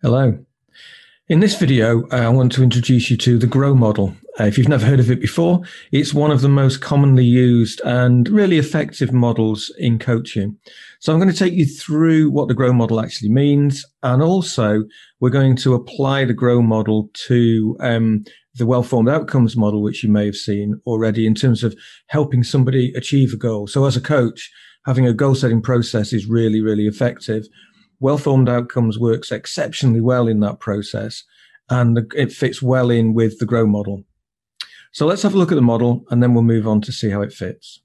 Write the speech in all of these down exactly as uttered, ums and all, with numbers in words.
Hello. In this video, uh, I want to introduce you to the GROW model. Uh, if you've never heard of it before, it's one of the most commonly used and really effective models in coaching. So I'm going to take you through what the GROW model actually means, and also we're going to apply the GROW model to um, the well-formed outcomes model, which you may have seen already in terms of helping somebody achieve a goal. So as a coach, having a goal-setting process is really, really effective. Well-formed outcomes works exceptionally well in that process, and it fits well in with the GROW model. So let's have a look at the model, and then we'll move on to see how it fits.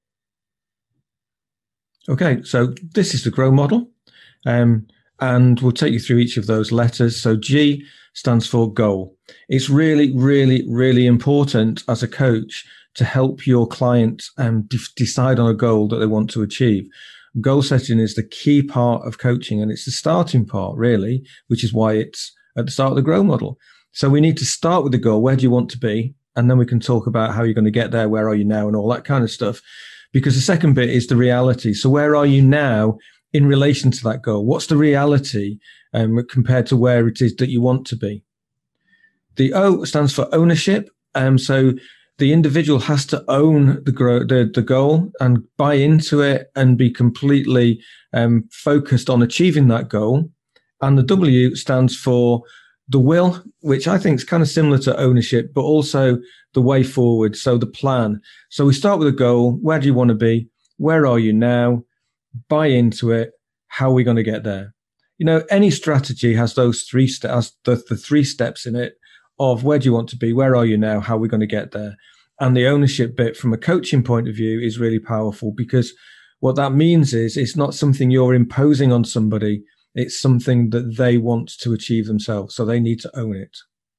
Okay, so this is the GROW model, um, and we'll take you through each of those letters. So G stands for goal. It's really, really, really important as a coach to help your client um, de- decide on a goal that they want to achieve. Goal setting is the key part of coaching, and it's the starting part, really, which is why it's at the start of the GROW model. So we need to start with the goal. Where do you want to be? And then we can talk about how you're going to get there. Where are you now? And all that kind of stuff. Because the second bit is the reality. So where are you now in relation to that goal? What's the reality um, compared to where it is that you want to be? The O stands for ownership. Um, so the individual has to own the, grow, the, the goal and buy into it and be completely um, focused on achieving that goal. And the W stands for the will, which I think is kind of similar to ownership, but also the way forward. So the plan. So we start with a goal. Where do you want to be? Where are you now? Buy into it. How are we going to get there? You know, any strategy has those three steps, the, the three steps in it of where do you want to be? Where are you now? How are we going to get there? And the ownership bit from a coaching point of view is really powerful, because what that means is it's not something you're imposing on somebody. It's something that they want to achieve themselves. So they need to own it.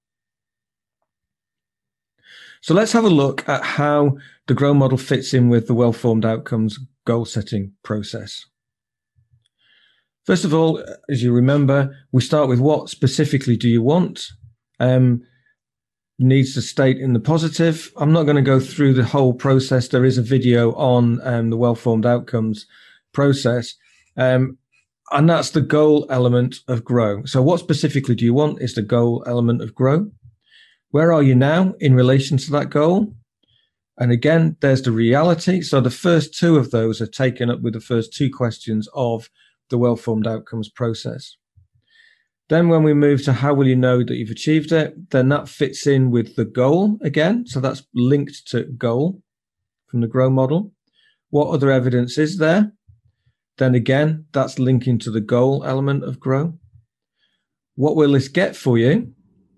So let's have a look at how the GROW model fits in with the well-formed outcomes goal setting process. First of all, as you remember, we start with what specifically do you want? Um, needs to state in the positive. I'm not going to go through the whole process. There is a video on um, the well-formed outcomes process. Um, and that's the goal element of GROW. So what specifically do you want is the goal element of GROW. Where are you now in relation to that goal? And again, there's the reality. So the first two of those are taken up with the first two questions of the well-formed outcomes process. Then when we move to how will you know that you've achieved it, then that fits in with the goal again. So that's linked to goal from the GROW model. What other evidence is there? Then again, that's linking to the goal element of GROW. What will this get for you?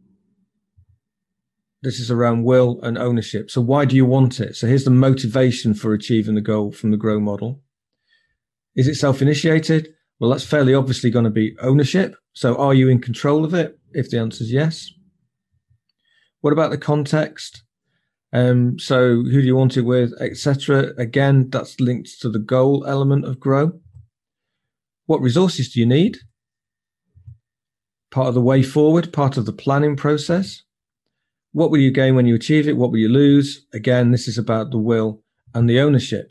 This is around will and ownership. So why do you want it? So here's the motivation for achieving the goal from the GROW model. Is it self-initiated? Well, that's fairly obviously going to be ownership. So are you in control of it? If the answer is yes. What about the context? Um, so who do you want it with, et cetera? Again, that's linked to the goal element of GROW. What resources do you need? Part of the way forward, part of the planning process. What will you gain when you achieve it? What will you lose? Again, this is about the will and the ownership.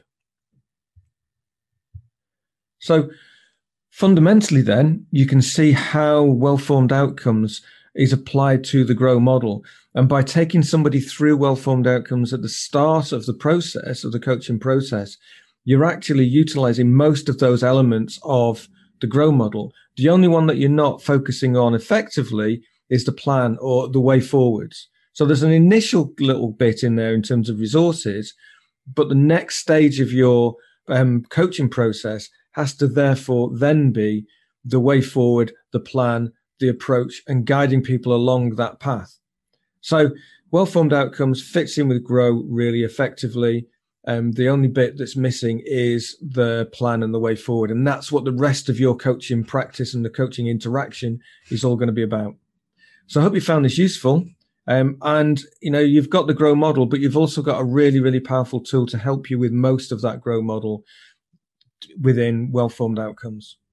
So fundamentally, then, you can see how well-formed outcomes is applied to the GROW model. And by taking somebody through well-formed outcomes at the start of the process, of the coaching process, you're actually utilizing most of those elements of the GROW model. The only one that you're not focusing on effectively is the plan or the way forwards. So there's an initial little bit in there in terms of resources, but the next stage of your um, coaching process has to therefore then be the way forward, the plan, the approach, and guiding people along that path. So well-formed outcomes fits in with GROW really effectively. Um, the only bit that's missing is the plan and the way forward. And that's what the rest of your coaching practice and the coaching interaction is all going to be about. So I hope you found this useful. Um, and, you know, you've got the GROW model, but you've also got a really, really powerful tool to help you with most of that GROW model within well-formed outcomes.